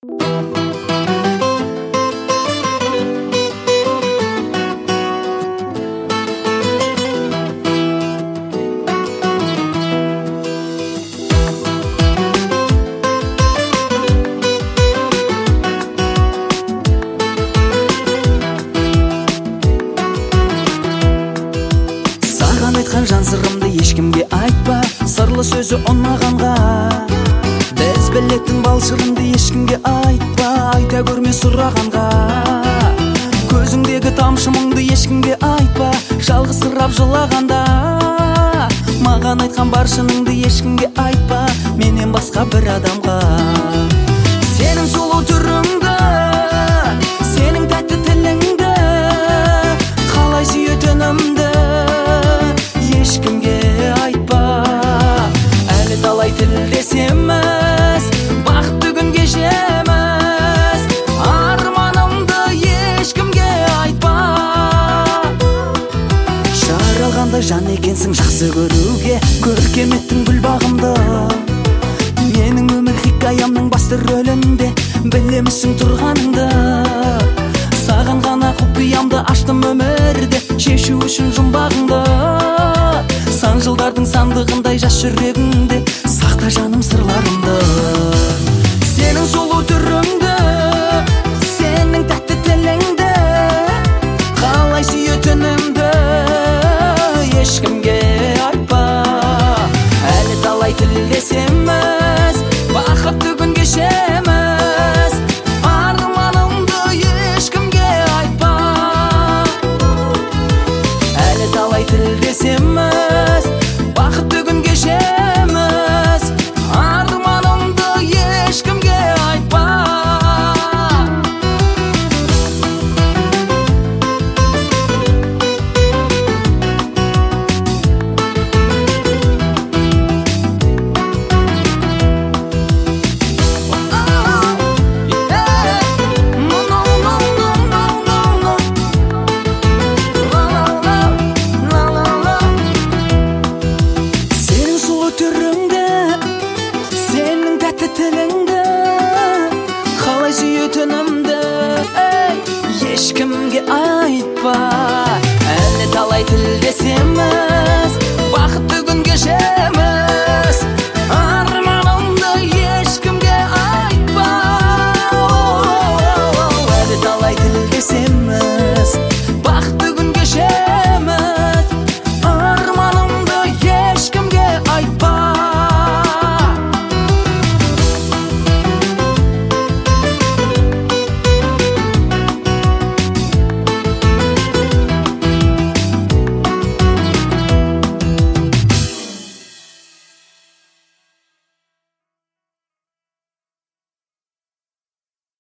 Айтқан жан сырымды ешкімге айтпа, сырлы сөзі ұнағанға. Біз білетін балшырымды ешкімге айтпа, айта көрме сұрағанға. Көзіңдегі тамшы мұңды ешкімге айтпа, жалғыз сырап жылағанда. Маған айтқан бар шыныңды ешкімге айтпа, менен басқа бір адамға. Сенің сұлу түріңді, сенің тәтті тіліңді, қалай сүйетінімді ешкімге айтпа. Әлі талай тілдесеміз, бақытты күн кешеміз, арманымды ешкімге айтпа. Жаралғандай жан екенсің жақсы көруге, көркеметтің гүл бағымды. Менің өмір хикаямның басты рөлінде білемісің тұрғаныңды. Саған ғана құпиямды аштым өмірде, шешу үшін жұмбағыңды. Сан жылдардың сандығындай жас жүрегіңде сақта жаным сырларымды. Сенің сұлу түріңді, сенің тәтті тіліңді, қалай сүйетінімді ешкімге айтпа. Әлі талай тілдесеміз, бақытты күн кешеміз, арманымды ешкімге айтпа. Әлі талай тілдесеміз, бақытты күн кешеміз, арманымды ешкімге айтпа. Тіліңді, қалай сүйетінімді ешкімге айтпа. Әлі талай тілдесем